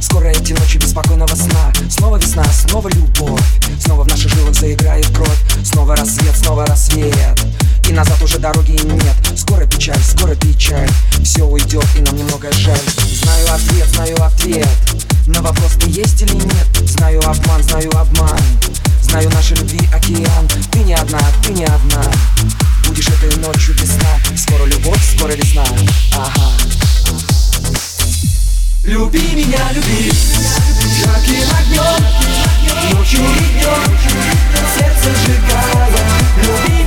Скоро эти ночи беспокойного сна. Снова весна, снова любовь. Снова в наших жилах заиграет кровь. Снова рассвет, снова рассвет. И назад уже дороги нет. Скоро печаль, все уйдет, и нам немного жаль. Знаю ответ на вопрос, ты есть или нет. Знаю обман. Знаю нашей любви океан. Ты не одна. Будешь этой ночью без сна. Скоро любовь, скоро весна. Ага. Люби меня, люби жарким огнем, ночью и днем, сердце сжигая. Люби